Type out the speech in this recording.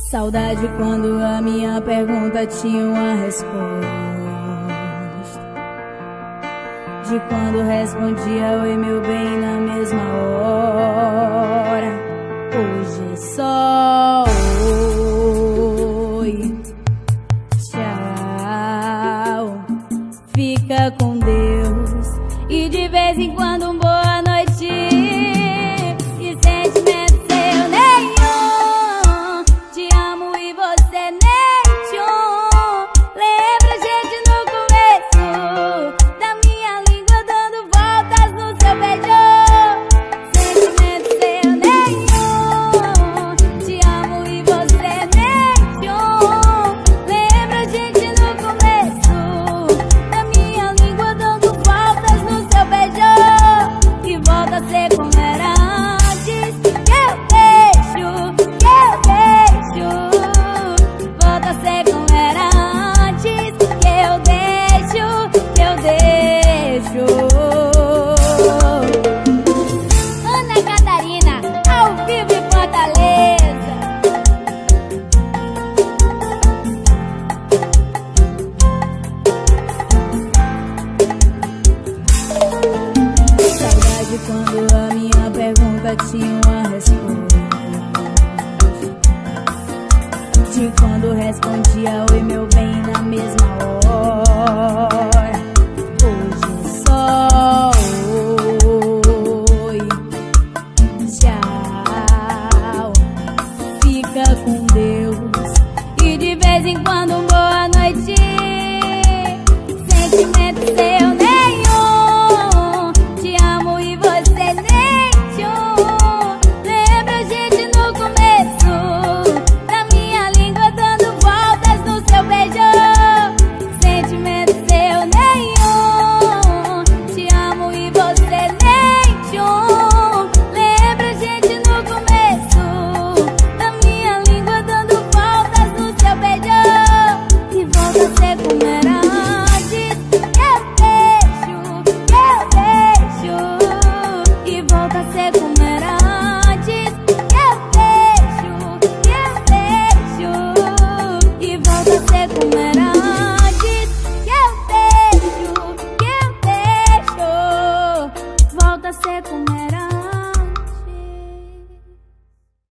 Saudade quando a minha pergunta tinha uma resposta, de quando respondia oi meu bem na mesma hora. Hoje é só oi, tchau, fica com Deus, e de vez em quando um boa noite, e sentimento seu nenhum, te amo e você nem tchum. Lembra a gente no começo da minha língua dando voltas no seu beijo. Sentimento seu nenhum, te amo e você nem tchum. Lembra a gente no começo da minha língua dando voltas no seu beijo, e volta a ser como era antes. Que eu deixo, volta a ser como era antes. Que eu deixo. Ana Catarina, ao vivo em Fortaleza. Saudade quando a minha pergunta tinha uma resposta, de quando respondia oi meu bem na mesma hora.